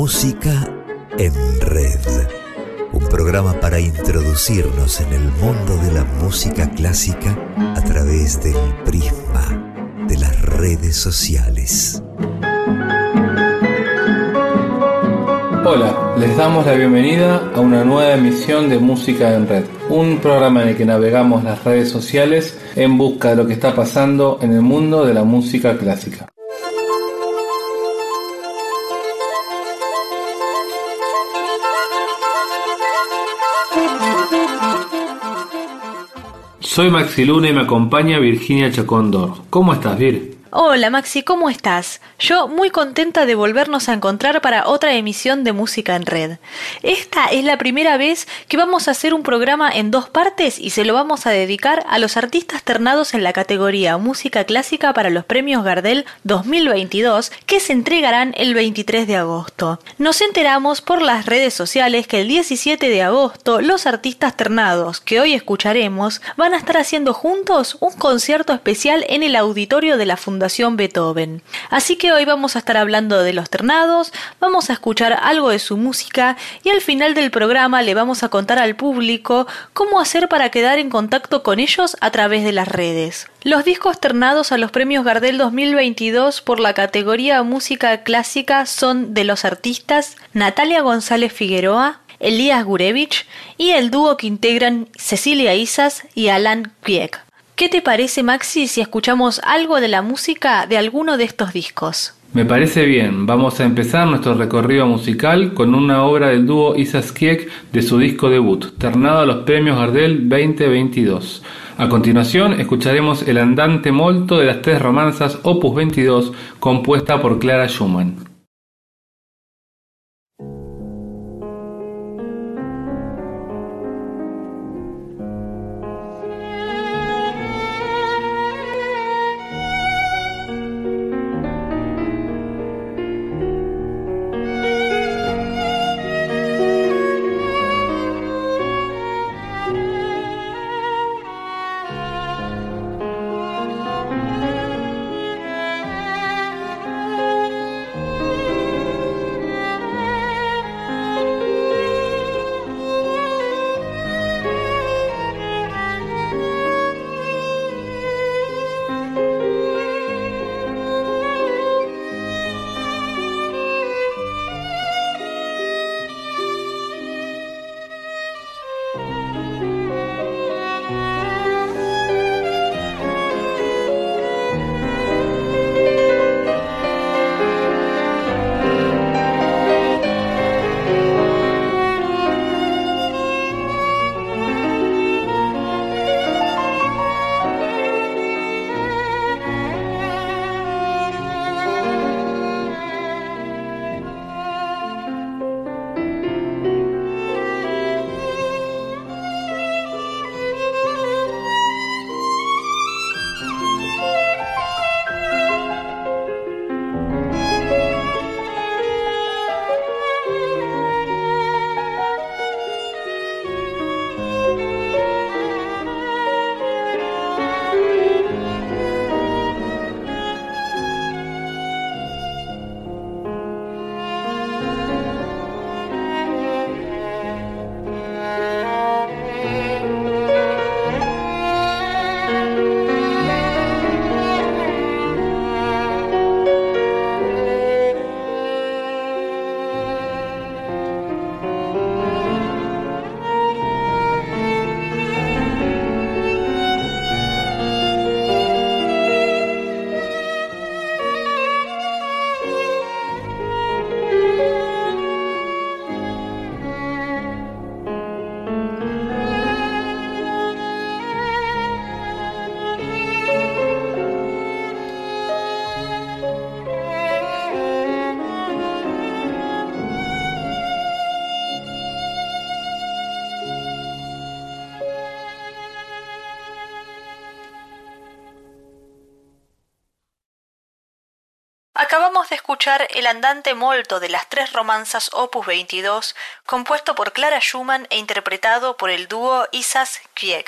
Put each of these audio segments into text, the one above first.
Música en Red. Un programa para introducirnos en el mundo de la música clásica a través del prisma de las redes sociales. Hola, les damos la bienvenida a una nueva emisión de Música en Red, un programa en el que navegamos las redes sociales en busca de lo que está pasando en el mundo de la música clásica. Soy Maxi Luna y me acompaña Virginia Chacondor. ¿Cómo estás, Vir? Hola Maxi, ¿cómo estás? Yo muy contenta de volvernos a encontrar para otra emisión de Música en Red. Esta es la primera vez que vamos a hacer un programa en dos partes y se lo vamos a dedicar a los artistas ternados en la categoría Música Clásica para los Premios Gardel 2022 que se entregarán el 23 de agosto. Nos enteramos por las redes sociales que el 17 de agosto los artistas ternados que hoy escucharemos van a estar haciendo juntos un concierto especial en el auditorio de la Fundación Beethoven. Así que hoy vamos a estar hablando de los ternados, vamos a escuchar algo de su música y al final del programa le vamos a contar al público cómo hacer para quedar en contacto con ellos a través de las redes. Los discos ternados a los Premios Gardel 2022 por la categoría Música Clásica son de los artistas Natalia González Figueroa, Elías Gurevich y el dúo que integran Cecilia Isas y Alan Kwiek. ¿Qué te parece, Maxi, si escuchamos algo de la música de alguno de estos discos? Me parece bien. Vamos a empezar nuestro recorrido musical con una obra del dúo Isas Kwiek de su disco debut, ternado a los Premios Gardel 2022. A continuación, escucharemos el andante molto de las tres romanzas Opus 22, compuesta por Clara Schumann. Acabamos de escuchar el andante molto de las tres romanzas Opus 22, compuesto por Clara Schumann e interpretado por el dúo Isas Kwiek.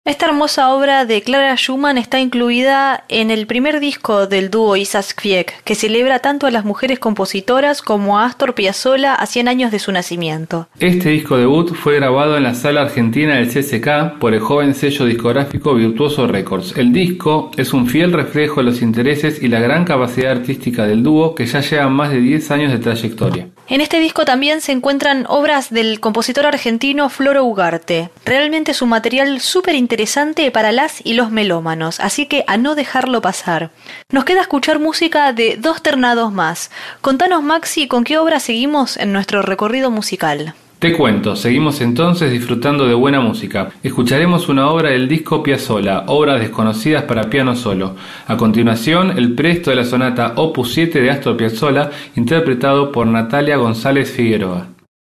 Esta hermosa obra de Clara Schumann está incluida en el primer disco del dúo Isaac Kvieck, que celebra tanto a las mujeres compositoras como a Astor Piazzolla a 100 años de su nacimiento. Este disco debut fue grabado en la sala argentina del CSK por el joven sello discográfico Virtuoso Records. El disco es un fiel reflejo de los intereses y la gran capacidad artística del dúo, que ya lleva más de 10 años de trayectoria. En este disco también se encuentran obras del compositor argentino Floro Ugarte. Realmente es un material súper interesante para las y los melómanos, así que a no dejarlo pasar. Nos queda escuchar música de dos ternados más. Contanos, Maxi, ¿con qué obra seguimos en nuestro recorrido musical? Te cuento, seguimos entonces disfrutando de buena música. Escucharemos una obra del disco Piazzolla, Obras desconocidas para piano solo. A continuación, el presto de la sonata Opus 7 de Astor Piazzolla, interpretado por Natalia González Figueroa.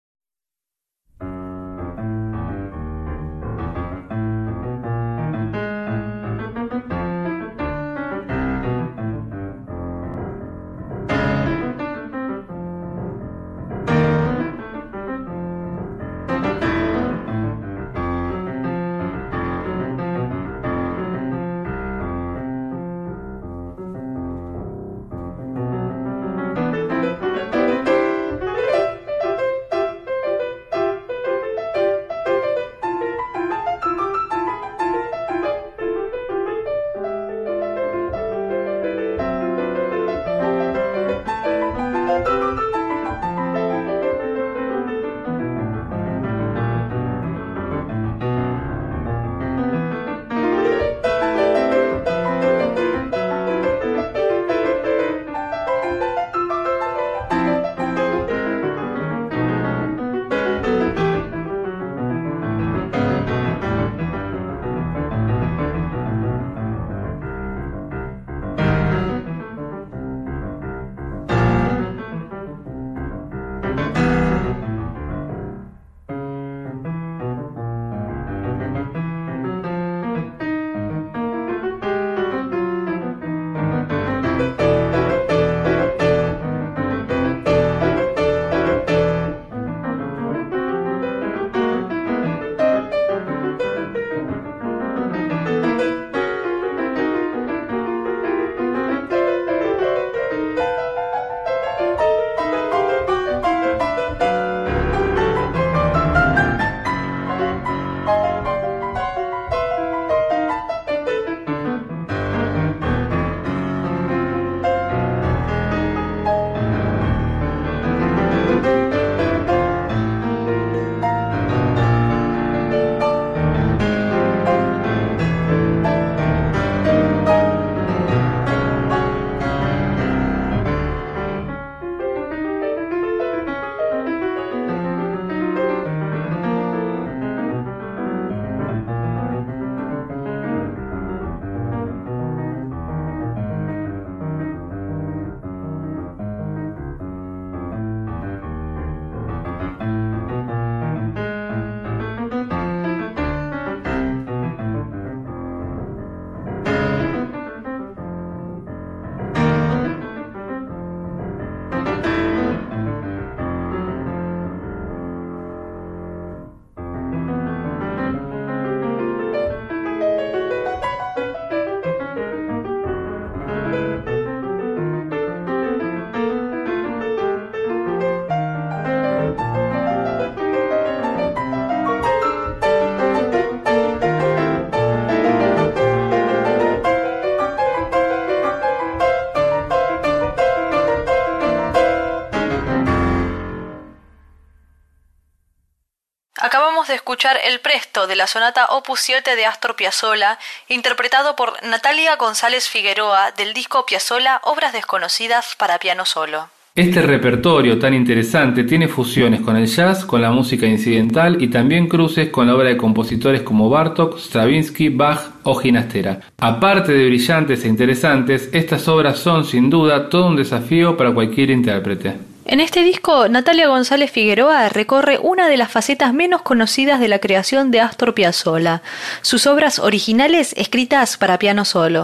Acabamos de escuchar el presto de la sonata Opus 7 de Astor Piazzolla, interpretado por Natalia González Figueroa del disco Piazzolla Obras desconocidas para piano solo. Este repertorio tan interesante tiene fusiones con el jazz, con la música incidental y también cruces con la obra de compositores como Bartók, Stravinsky, Bach o Ginastera. Aparte de brillantes e interesantes, estas obras son sin duda todo un desafío para cualquier intérprete. En este disco, Natalia González Figueroa recorre una de las facetas menos conocidas de la creación de Astor Piazzolla, sus obras originales escritas para piano solo.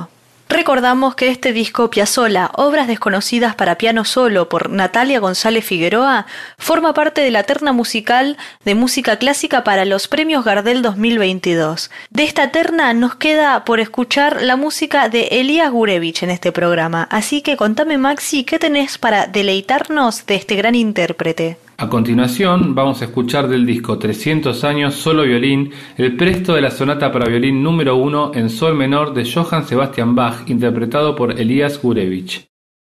Recordamos que este disco Piazzolla, Obras desconocidas para piano solo por Natalia González Figueroa, forma parte de la terna musical de música clásica para los Premios Gardel 2022. De esta terna nos queda por escuchar la música de Elías Gurevich en este programa, así que contame, Maxi, ¿qué tenés para deleitarnos de este gran intérprete? A continuación vamos a escuchar del disco 300 años solo violín el presto de la sonata para violín número 1 en sol menor de Johann Sebastian Bach, interpretado por Elías Gurevich.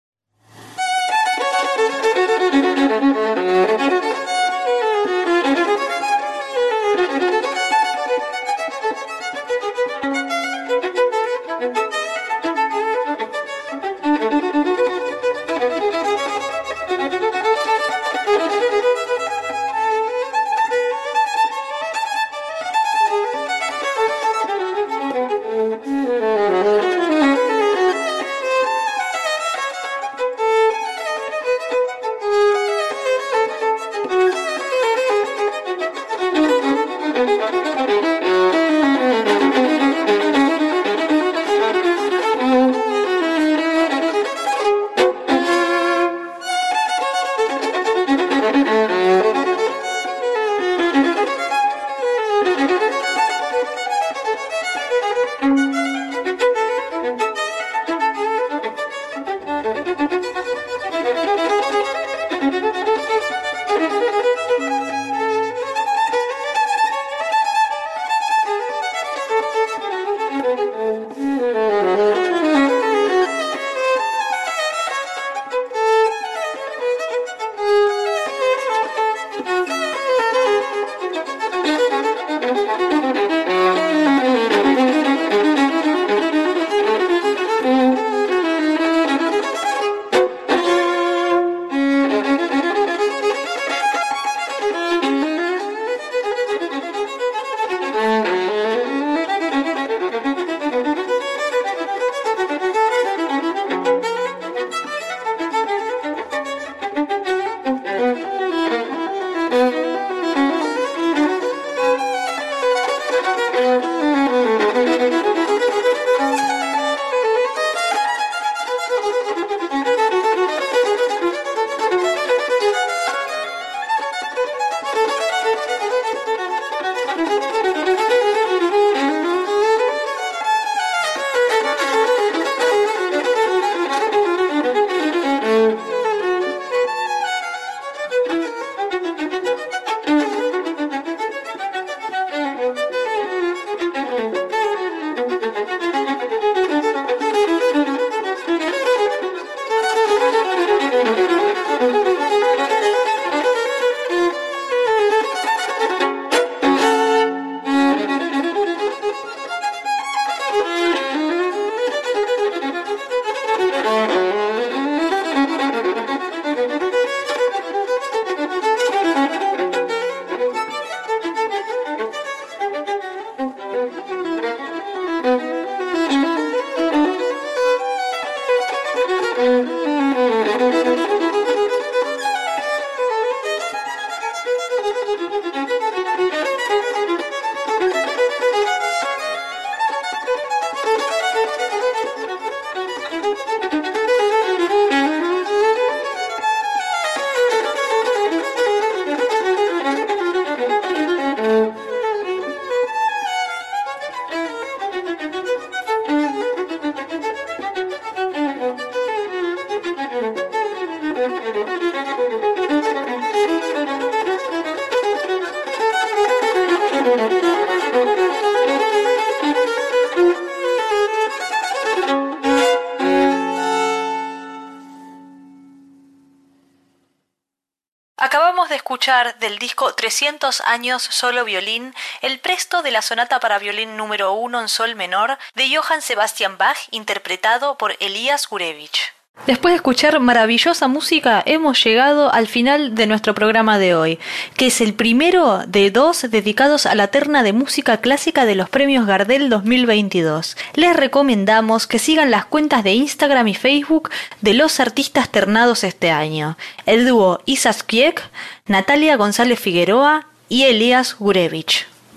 Acabamos de escuchar del disco 300 años solo violín el presto de la sonata para violín número 1 en sol menor de Johann Sebastian Bach, interpretado por Elías Gurevich. Después de escuchar maravillosa música, hemos llegado al final de nuestro programa de hoy, que es el primero de 2 dedicados a la terna de música clásica de los Premios Gardel 2022. Les recomendamos que sigan las cuentas de Instagram y Facebook de los artistas ternados este año: el dúo Isa Skiek, Natalia González Figueroa y Elías Gurevich.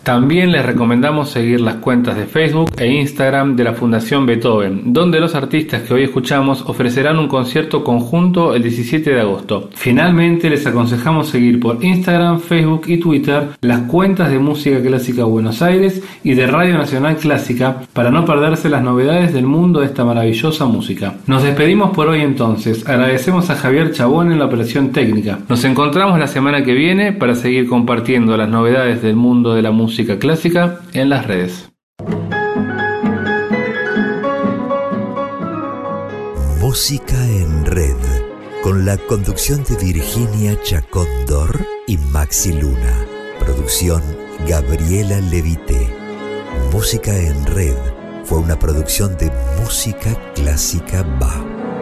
También les recomendamos seguir las cuentas de Facebook e Instagram de la Fundación Beethoven, donde los artistas que hoy escuchamos ofrecerán un concierto conjunto el 17 de agosto. Finalmente, les aconsejamos seguir por Instagram, Facebook y Twitter las cuentas de Música Clásica Buenos Aires y de Radio Nacional Clásica para no perderse las novedades del mundo de esta maravillosa música. Nos despedimos por hoy entonces. Agradecemos a Javier Chabón en la operación técnica. Nos encontramos la semana que viene para seguir compartiendo las novedades del mundo de la música clásica en las redes. Música en Red, con la conducción de Virginia Chacón-Dor y Maxi Luna. Producción Gabriela Levité. Música en Red fue una producción de Música Clásica BA.